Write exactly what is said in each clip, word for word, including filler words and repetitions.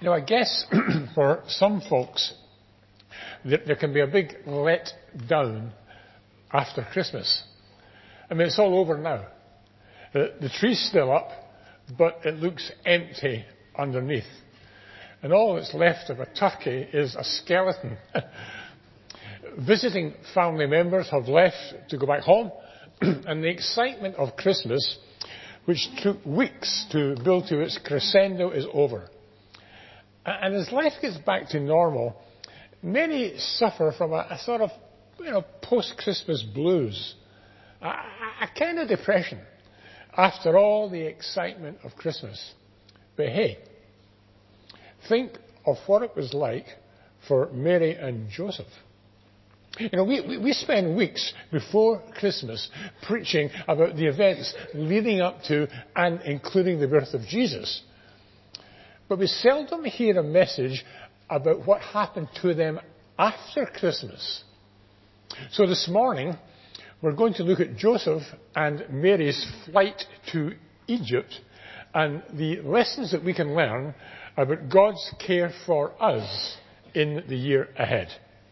Now, I guess for some folks, there, there can be a big let down after Christmas. I mean, it's all over now. The, the tree's still up, but it looks empty underneath. And all that's left of a turkey is a skeleton. Visiting family members have left to go back home, and the excitement of Christmas, which took weeks to build to its crescendo, is over. And as life gets back to normal, many suffer from a, a sort of, you know, post-Christmas blues, a, a kind of depression after all the excitement of Christmas. But hey, think of what it was like for Mary and Joseph. You know, we, we, we spend weeks before Christmas preaching about the events leading up to and including the birth of Jesus. But we seldom hear a message about what happened to them after Christmas. So this morning, we're going to look at Joseph and Mary's flight to Egypt and the lessons that we can learn about God's care for us in the year ahead.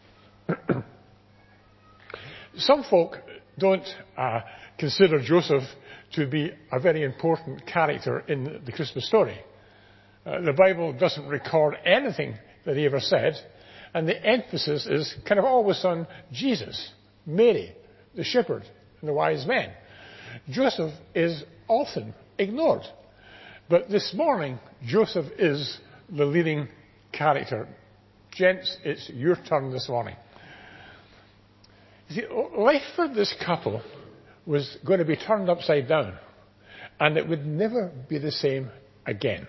Some folk don't uh, consider Joseph to be a very important character in the Christmas story. Uh, the Bible doesn't record anything that he ever said, and the emphasis is kind of always on Jesus, Mary, the shepherd, and the wise men. Joseph is often ignored. But this morning, Joseph is the leading character. Gents, it's your turn this morning. You see, life for this couple was going to be turned upside down, and it would never be the same again.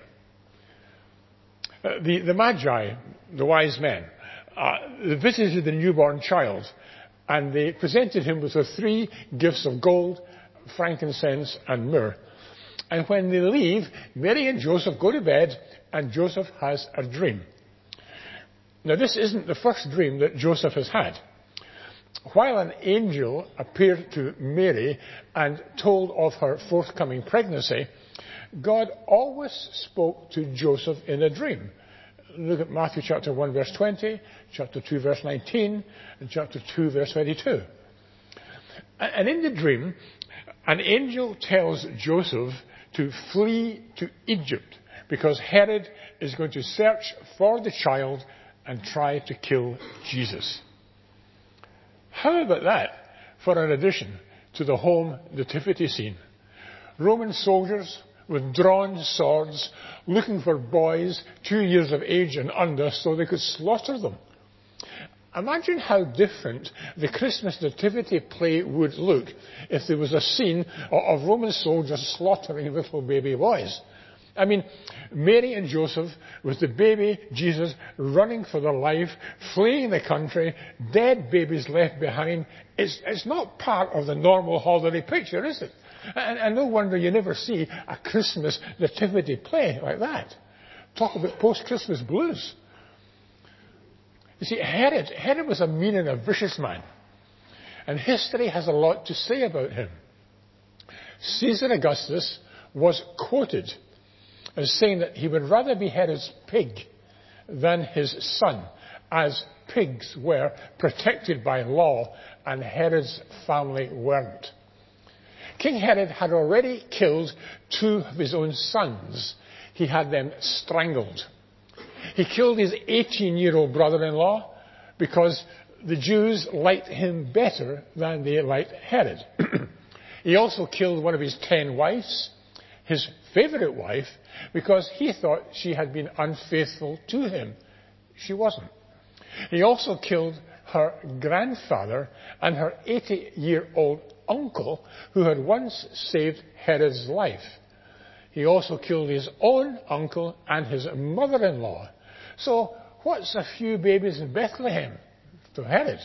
Uh, the, the Magi, the wise men, uh, they visited the newborn child, and they presented him with the three gifts of gold, frankincense, and myrrh. And when they leave, Mary and Joseph go to bed, and Joseph has a dream. Now, this isn't the first dream that Joseph has had. While an angel appeared to Mary and told of her forthcoming pregnancy, God always spoke to Joseph in a dream. Look at Matthew chapter one, verse twenty, chapter two, verse nineteen, and chapter two, verse twenty-two. And in the dream, an angel tells Joseph to flee to Egypt because Herod is going to search for the child and try to kill Jesus. How about that for an addition to the home nativity scene? Roman soldiers with drawn swords looking for boys two years of age and under so they could slaughter them. Imagine how different the Christmas nativity play would look if there was a scene of Roman soldiers slaughtering little baby boys. I mean, Mary and Joseph, with the baby Jesus running for their life, fleeing the country, dead babies left behind. It's, it's not part of the normal holiday picture, is it? And, and no wonder you never see a Christmas nativity play like that. Talk about post-Christmas blues. You see, Herod, Herod was a mean and a vicious man. And history has a lot to say about him. Caesar Augustus was quoted as saying that he would rather be Herod's pig than his son, as pigs were protected by law and Herod's family weren't. King Herod had already killed two of his own sons. He had them strangled. He killed his eighteen-year-old brother-in-law because the Jews liked him better than they liked Herod. He also killed one of his ten wives, his favorite wife, because he thought she had been unfaithful to him. She wasn't. He also killed her grandfather and her eighty-year-old uncle who had once saved Herod's life. He also killed his own uncle and his mother-in-law. So what's a few babies in Bethlehem to Herod?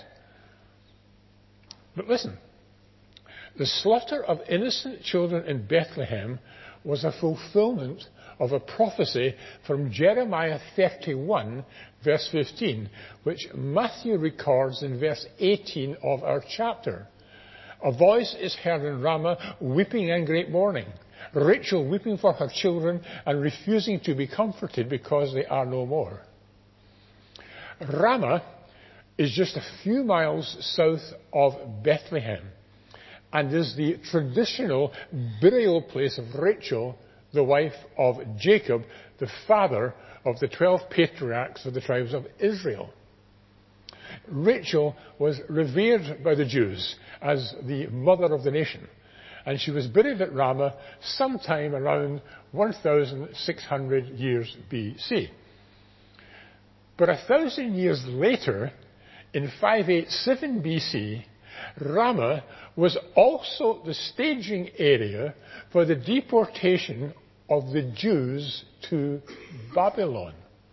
But listen, the slaughter of innocent children in Bethlehem was a fulfillment of a prophecy from Jeremiah thirty-one, verse fifteen, which Matthew records in verse eighteen of our chapter. A voice is heard in Ramah, weeping and great mourning, Rachel weeping for her children and refusing to be comforted because they are no more. Ramah is just a few miles south of Bethlehem and is the traditional burial place of Rachel, the wife of Jacob, the father of the twelve patriarchs of the tribes of Israel. Rachel was revered by the Jews as the mother of the nation, and she was buried at Ramah sometime around one thousand six hundred years B C. But a thousand years later, in five eighty-seven B C, Ramah was also the staging area for the deportation of the Jews to Babylon.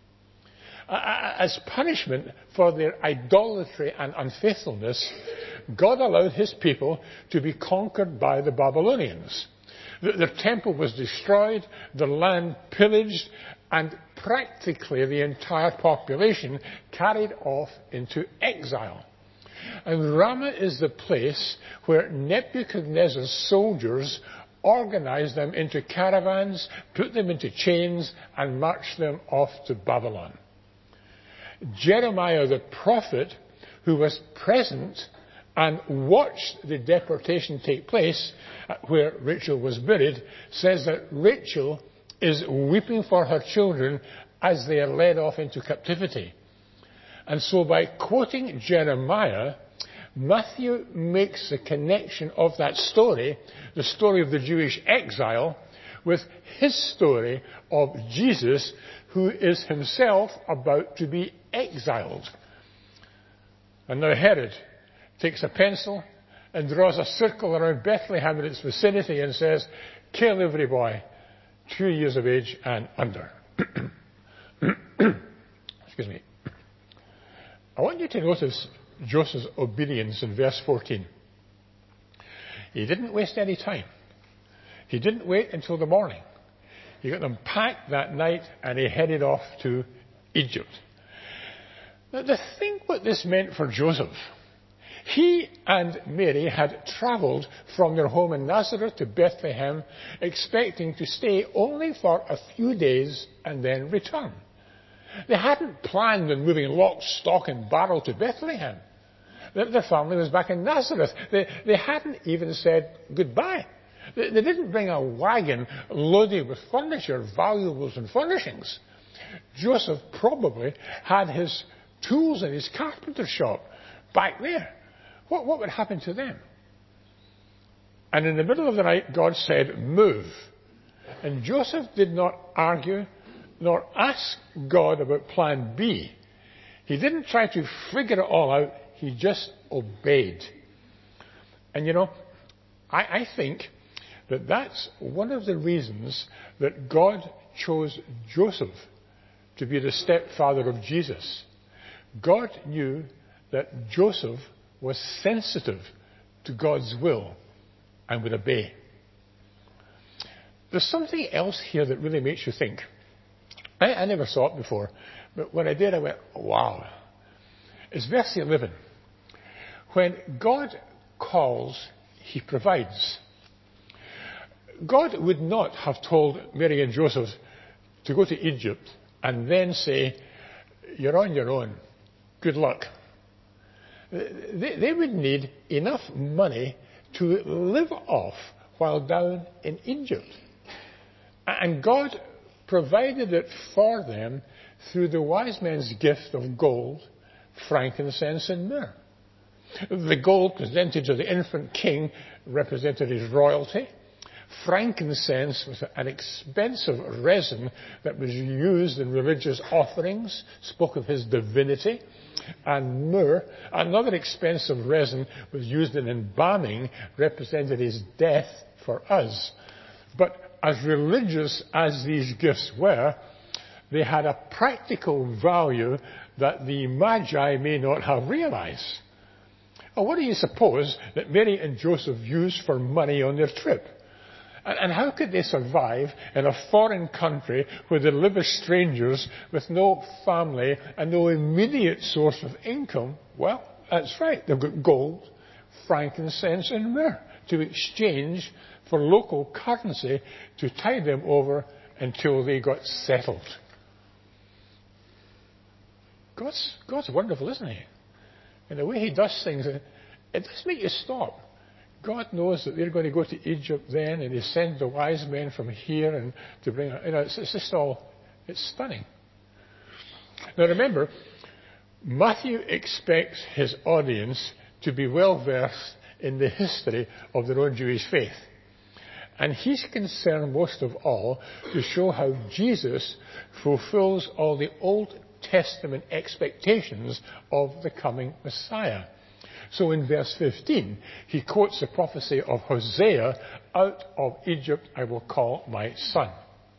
As punishment for their idolatry and unfaithfulness, God allowed his people to be conquered by the Babylonians. Their temple was destroyed, the land pillaged, and practically the entire population carried off into exile. And Ramah is the place where Nebuchadnezzar's soldiers organized them into caravans, put them into chains, and marched them off to Babylon. Jeremiah the prophet, who was present and watched the deportation take place where Rachel was buried, says that Rachel is weeping for her children as they are led off into captivity. And so by quoting Jeremiah, Matthew makes the connection of that story, the story of the Jewish exile, with his story of Jesus, who is himself about to be exiled. And now Herod takes a pencil and draws a circle around Bethlehem and its vicinity and says, "Kill every boy two years of age and under." Excuse me. I want you to notice Joseph's obedience in verse fourteen. He didn't waste any time. He didn't wait until the morning. He got them packed that night and he headed off to Egypt. Now, to think what this meant for Joseph. He and Mary had travelled from their home in Nazareth to Bethlehem, expecting to stay only for a few days and then return. They hadn't planned on moving lock, stock and barrel to Bethlehem. The family was back in Nazareth. They, they hadn't even said goodbye. They, they didn't bring a wagon loaded with furniture, valuables and furnishings. Joseph probably had his tools in his carpenter shop back there. What, what would happen to them? And in the middle of the night, God said, "Move." And Joseph did not argue nor ask God about plan B. He didn't try to figure it all out. He just obeyed. And you know, I, I think that that's one of the reasons that God chose Joseph to be the stepfather of Jesus. God knew that Joseph was sensitive to God's will and would obey. There's something else here that really makes you think. I, I never saw it before, but when I did, I went, wow. It's verse eleven. When God calls, he provides. God would not have told Mary and Joseph to go to Egypt and then say, "You're on your own. Good luck." They, they would need enough money to live off while down in Egypt. And God provided it for them through the wise men's gift of gold, frankincense and myrrh. The gold presented to the infant king represented his royalty. Frankincense was an expensive resin that was used in religious offerings, spoke of his divinity. And myrrh, another expensive resin, was used in embalming, represented his death for us. But as religious as these gifts were, they had a practical value that the Magi may not have realized. Well, what do you suppose that Mary and Joseph used for money on their trip? And how could they survive in a foreign country where they live as strangers with no family and no immediate source of income? Well, that's right. They've got gold, frankincense and myrrh to exchange for local currency to tide them over until they got settled. God's, God's wonderful, isn't he? And the way he does things, it does make you stop. God knows that they're going to go to Egypt then, and he sends the wise men from here and to bring, you know, it's, it's just all, it's stunning. Now remember, Matthew expects his audience to be well versed in the history of their own Jewish faith. And he's concerned most of all to show how Jesus fulfills all the Old Testament expectations of the coming Messiah. So in verse fifteen, he quotes the prophecy of Hosea, "Out of Egypt I will call my son."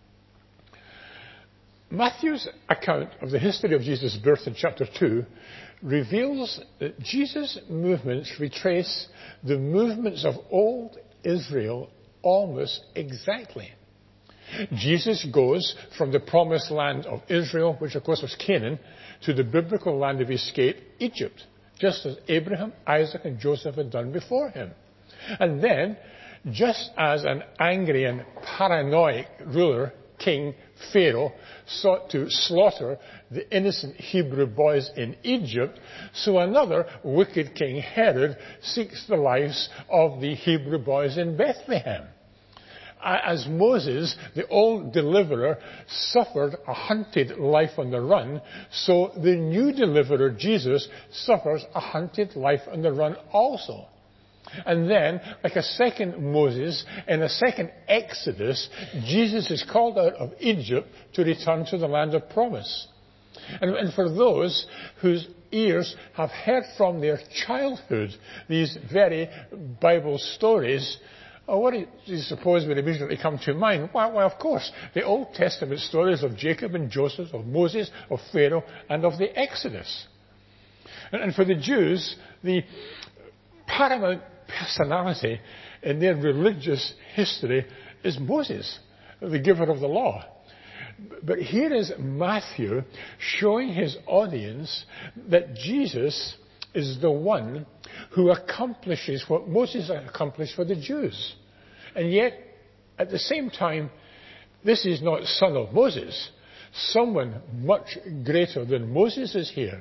Matthew's account of the history of Jesus' birth in chapter two reveals that Jesus' movements retrace the movements of old Israel almost exactly. Jesus goes from the promised land of Israel, which of course was Canaan, to the biblical land of escape, Egypt, just as Abraham, Isaac, and Joseph had done before him. And then, just as an angry and paranoid ruler, King Pharaoh, sought to slaughter the innocent Hebrew boys in Egypt, so another wicked king, Herod, seeks the lives of the Hebrew boys in Bethlehem. As Moses, the old deliverer, suffered a hunted life on the run, so the new deliverer, Jesus, suffers a hunted life on the run also. And then, like a second Moses, in a second Exodus, Jesus is called out of Egypt to return to the land of promise. And, and for those whose ears have heard from their childhood these very Bible stories, oh, what do you suppose would immediately come to mind? Well, well, of course, the Old Testament stories of Jacob and Joseph, of Moses, of Pharaoh, and of the Exodus. And, and for the Jews, the paramount personality in their religious history is Moses, the giver of the law. But here is Matthew showing his audience that Jesus is the one who accomplishes what Moses accomplished for the Jews. And yet, at the same time, this is not son of Moses. Someone much greater than Moses is here.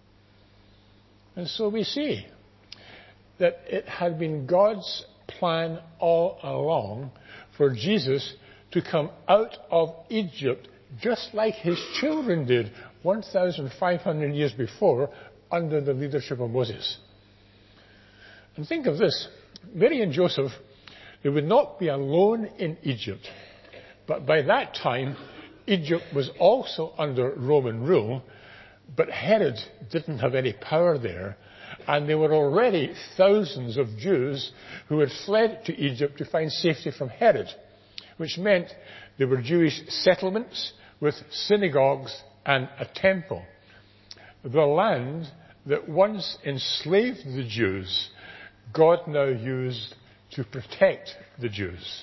And so we see that it had been God's plan all along for Jesus to come out of Egypt just like his children did one thousand five hundred years before under the leadership of Moses. And think of this. Mary and Joseph, they would not be alone in Egypt. But by that time, Egypt was also under Roman rule, but Herod didn't have any power there. And there were already thousands of Jews who had fled to Egypt to find safety from Herod, which meant there were Jewish settlements with synagogues and a temple. The land that once enslaved the Jews, God now used to protect the Jews.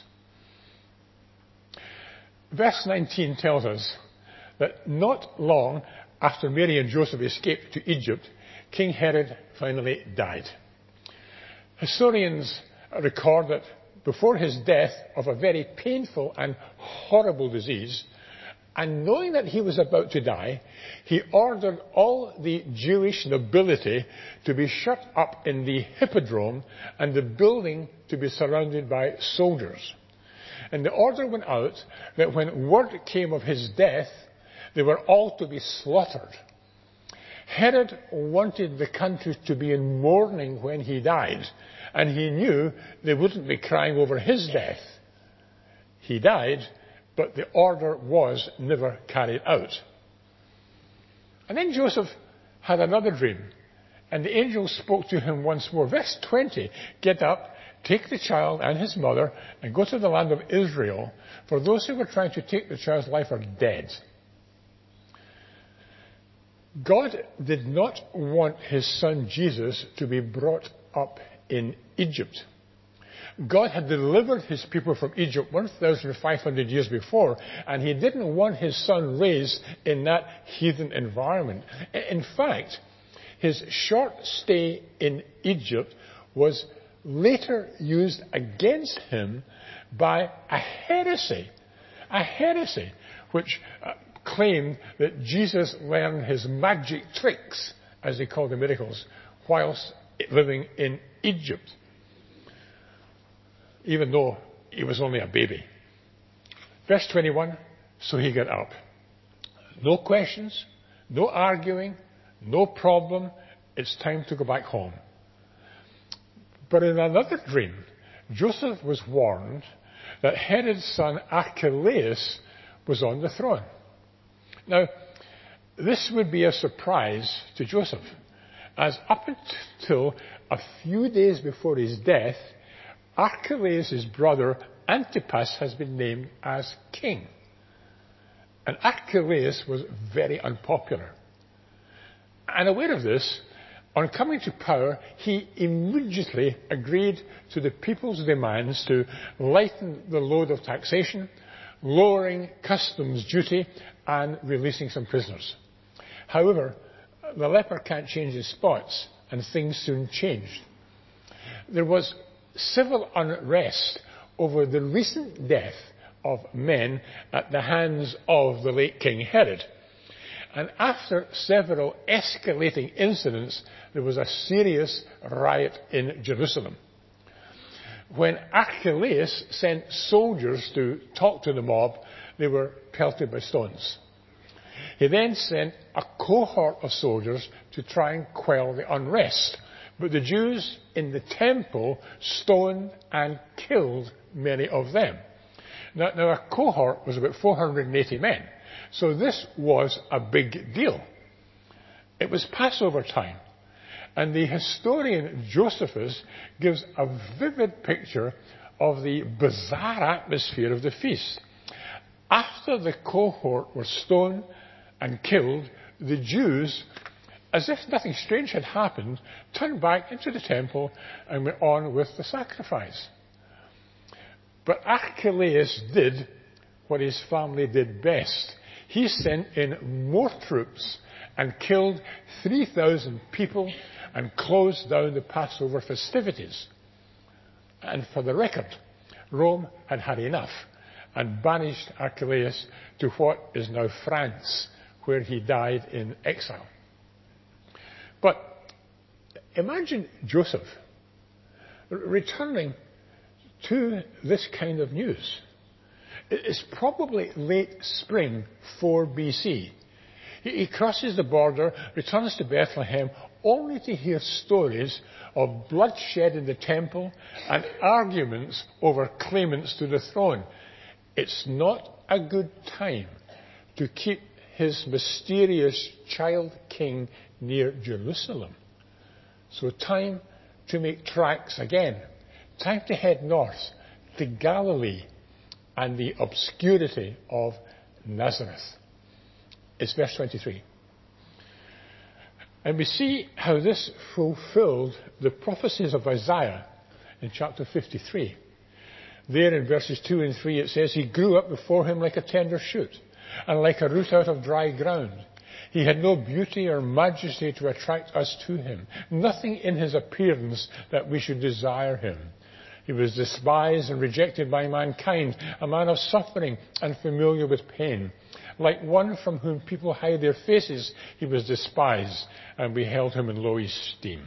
Verse nineteen tells us that not long after Mary and Joseph escaped to Egypt, King Herod finally died. Historians record that before his death of a very painful and horrible disease, and knowing that he was about to die, he ordered all the Jewish nobility to be shut up in the hippodrome and the building to be surrounded by soldiers. And the order went out that when word came of his death, they were all to be slaughtered. Herod wanted the country to be in mourning when he died, and he knew they wouldn't be crying over his death. He died, but the order was never carried out. And then Joseph had another dream, and the angel spoke to him once more. Verse twenty, "Get up, take the child and his mother, and go to the land of Israel, for those who were trying to take the child's life are dead." God did not want his son Jesus to be brought up in Egypt. God had delivered his people from Egypt one thousand five hundred years before, and he didn't want his son raised in that heathen environment. In fact, his short stay in Egypt was later used against him by a heresy, a heresy which uh, claimed that Jesus learned his magic tricks, as they called the miracles, whilst living in Egypt, even though he was only a baby. Verse twenty-one, so he got up. No questions, no arguing, no problem. It's time to go back home. But in another dream, Joseph was warned that Herod's son Archelaus was on the throne. Now, this would be a surprise to Joseph, as up until a few days before his death, Archelaus' brother Antipas has been named as king. And Archelaus was very unpopular. And aware of this, on coming to power, he immediately agreed to the people's demands to lighten the load of taxation, lowering customs duty, and releasing some prisoners. However, the leper can't change his spots, and things soon changed. There was civil unrest over the recent death of men at the hands of the late King Herod. And after several escalating incidents, there was a serious riot in Jerusalem. When Archelaus sent soldiers to talk to the mob, they were pelted by stones. He then sent a cohort of soldiers to try and quell the unrest. But the Jews in the temple stoned and killed many of them. Now, now a cohort was about four hundred eighty men. So this was a big deal. It was Passover time. And the historian Josephus gives a vivid picture of the bizarre atmosphere of the feast. After the cohort were stoned and killed, the Jews, as if nothing strange had happened, turned back into the temple and went on with the sacrifice. But Archelaus did what his family did best. He sent in more troops and killed three thousand people and closed down the Passover festivities. And for the record, Rome had had enough and banished Archelaus to what is now France, where he died in exile. But imagine Joseph returning to this kind of news. It's probably late spring four B C. He crosses the border, returns to Bethlehem, only to hear stories of bloodshed in the temple and arguments over claimants to the throne. It's not a good time to keep his mysterious child king near Jerusalem. So time to make tracks again. Time to head north to Galilee and the obscurity of Nazareth. It's verse twenty-three. And we see how this fulfilled the prophecies of Isaiah in chapter fifty-three. There in verses two and three it says, he grew up before him like a tender shoot, and like a root out of dry ground. He had no beauty or majesty to attract us to him, nothing in his appearance that we should desire him. He was despised and rejected by mankind, a man of suffering and familiar with pain. Like one from whom people hide their faces, he was despised, and we held him in low esteem.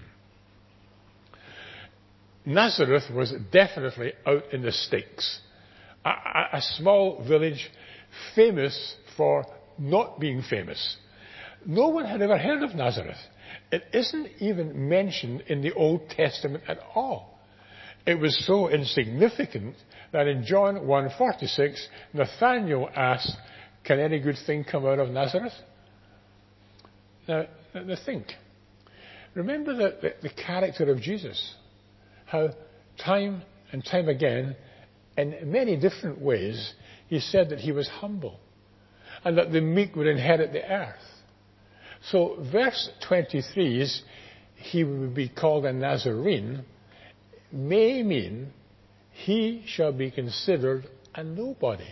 Nazareth was definitely out in the sticks. A, a, a small village famous for not being famous. No one had ever heard of Nazareth. It isn't even mentioned in the Old Testament at all. It was so insignificant that in John one forty-six, Nathanael asked, can any good thing come out of Nazareth? Now, now think. Remember the, the, the character of Jesus. How time and time again, in many different ways, he said that he was humble and that the meek would inherit the earth. So verse twenty-three is, he would be called a Nazarene, may mean he shall be considered a nobody.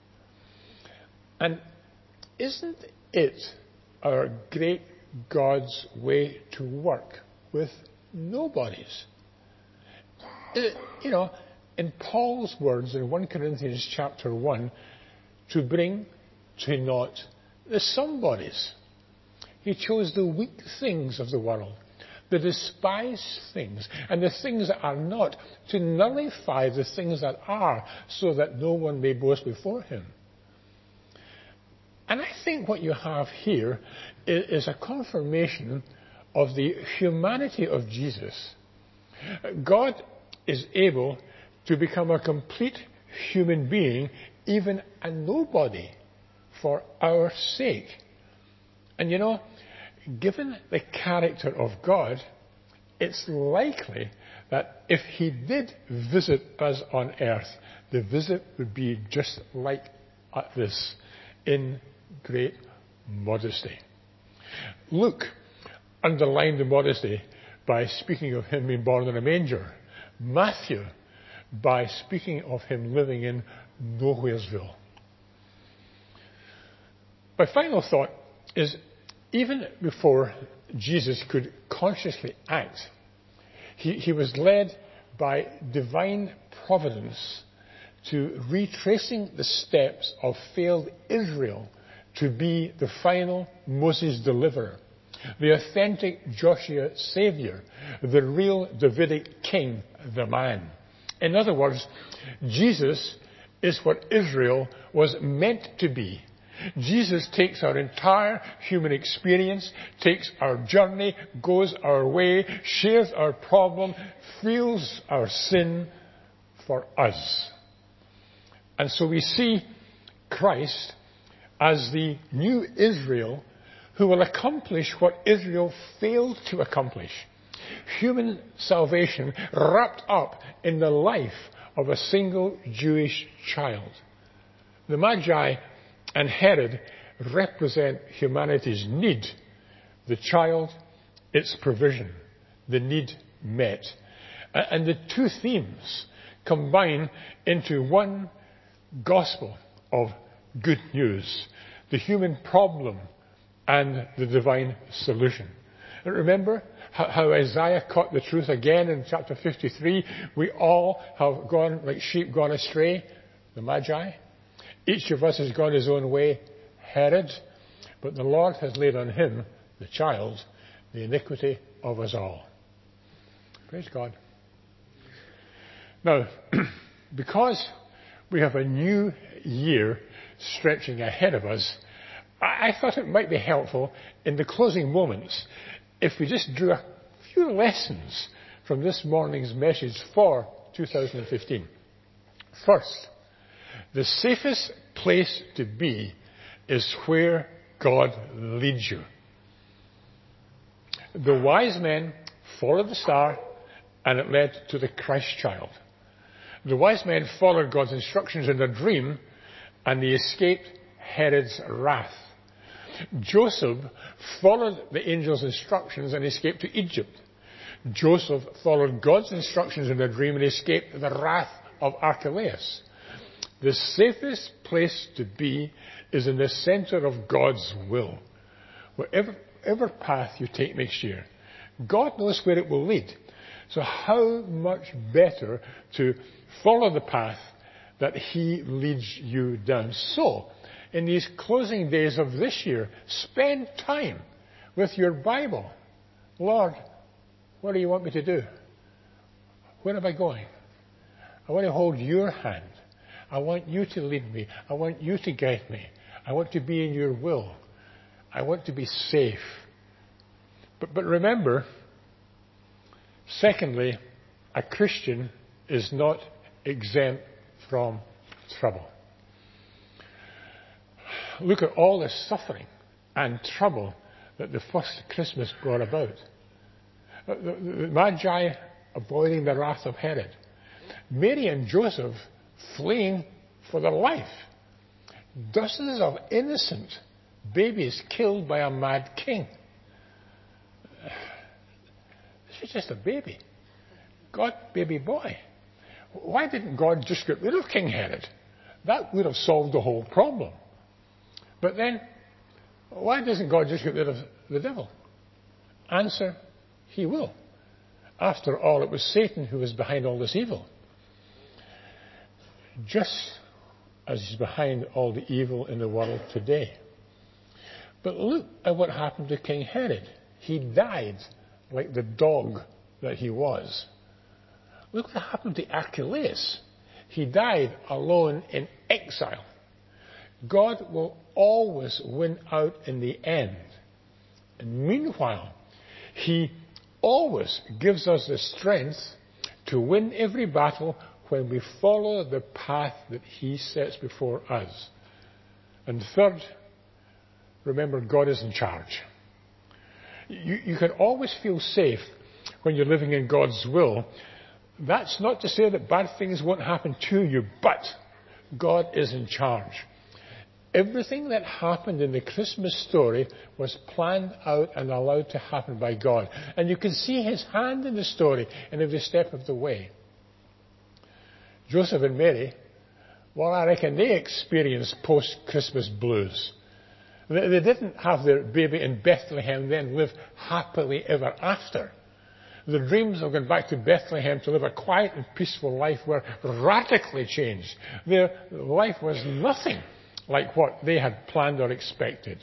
And isn't it our great God's way to work with nobodies? It, you know, in Paul's words in First Corinthians chapter one, to bring to naught the somebodies. He chose the weak things of the world, the despised things, and the things that are not, to nullify the things that are, so that no one may boast before him. And I think what you have here is a confirmation of the humanity of Jesus. God is able to become a complete human being, even a nobody, for our sake. And you know, given the character of God, it's likely that if he did visit us on earth, the visit would be just like this, in great modesty. Luke underlined the modesty by speaking of him being born in a manger. Matthew by speaking of him living in Nowheresville. My final thought is, even before Jesus could consciously act, he, he was led by divine providence to retracing the steps of failed Israel to be the final Moses deliverer, the authentic Joshua Savior, the real Davidic king, the man. In other words, Jesus is what Israel was meant to be. Jesus takes our entire human experience, takes our journey, goes our way, shares our problem, feels our sin for us. And so we see Christ as the new Israel who will accomplish what Israel failed to accomplish. Human salvation wrapped up in the life of a single Jewish child. The Magi and Herod represent humanity's need. The child, its provision, the need met. And the two themes combine into one gospel of good news: the human problem and the divine solution. And remember how Isaiah caught the truth again in chapter fifty-three? We all have gone like sheep gone astray, the Magi. Each of us has gone his own way, Herod, but the Lord has laid on him, the child, the iniquity of us all. Praise God. Now, because we have a new year stretching ahead of us, I thought it might be helpful in the closing moments if we just drew a few lessons from this morning's message for two thousand fifteen. First, the safest place to be is where God leads you. The wise men followed the star, and it led to the Christ child. The wise men followed God's instructions in their dream, and they escaped Herod's wrath. Joseph followed the angel's instructions and escaped to Egypt. Joseph followed God's instructions in a dream and escaped the wrath of Archelaus. The safest place to be is in the center of God's will. Whatever, whatever path you take next year, God knows where it will lead. So how much better to follow the path that He leads you down. So, in these closing days of this year, spend time with your Bible. Lord, what do you want me to do? Where am I going? I want to hold your hand. I want you to lead me. I want you to guide me. I want to be in your will. I want to be safe. But, but remember, secondly, a Christian is not exempt from trouble. Look at all the suffering and trouble that the first Christmas brought about. The, the, the Magi avoiding the wrath of Herod. Mary and Joseph fleeing for their life. Dozens of innocent babies killed by a mad king. This is just a baby. God, baby boy. Why didn't God just get rid of King Herod? That would have solved the whole problem. But then, why doesn't God just get rid of the devil? Answer, He will. After all, it was Satan who was behind all this evil. just as he's behind all the evil in the world today. But look at what happened to King Herod. He died like the dog that he was. Look what happened to Archelaus. He died alone in exile. God will always win out in the end. And meanwhile, he always gives us the strength to win every battle when we follow the path that he sets before us. And third, remember, God is in charge. You, you can always feel safe when you're living in God's will. That's not to say that bad things won't happen to you, but God is in charge. Everything that happened in the Christmas story was planned out and allowed to happen by God. And you can see his hand in the story in every step of the way. Joseph and Mary, well, I reckon they experienced post-Christmas blues. They, they didn't have their baby in Bethlehem then live happily ever after. The dreams of going back to Bethlehem to live a quiet and peaceful life were radically changed. Their life was nothing like what they had planned or expected.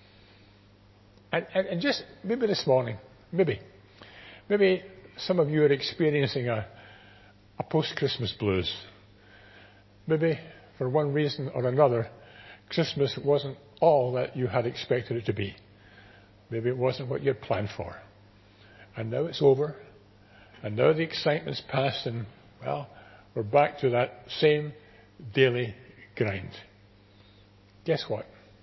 And, and, and just maybe this morning, maybe, maybe some of you are experiencing a, a post-Christmas blues. Maybe for one reason or another, Christmas wasn't all that you had expected it to be. Maybe it wasn't what you had planned for. And now it's over. And now the excitement's past and, well, we're back to that same daily grind. Guess what?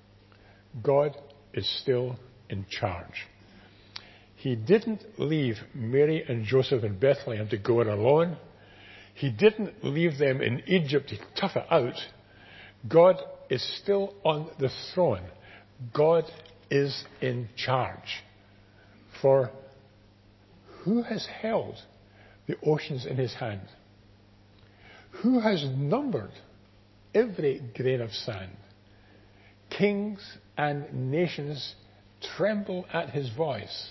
God is still in charge. He didn't leave Mary and Joseph in Bethlehem to go it alone. He didn't leave them in Egypt to tough it out. God is still on the throne. God is in charge. For who has held the oceans in his hand? Who has numbered every grain of sand? Kings and nations tremble at his voice.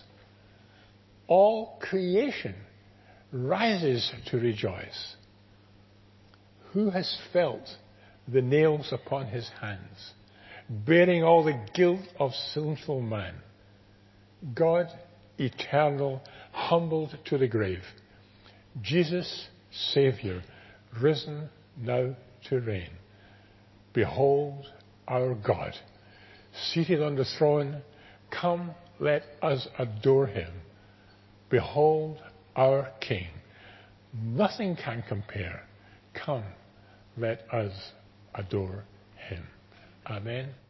All creation rises to rejoice. Who has felt the nails upon his hands, bearing all the guilt of sinful man? God, eternal, humbled to the grave. Jesus, Saviour, risen now to reign. Behold our God, seated on the throne. Come, let us adore him. Behold our King. Nothing can compare. Come, let us adore him. Amen.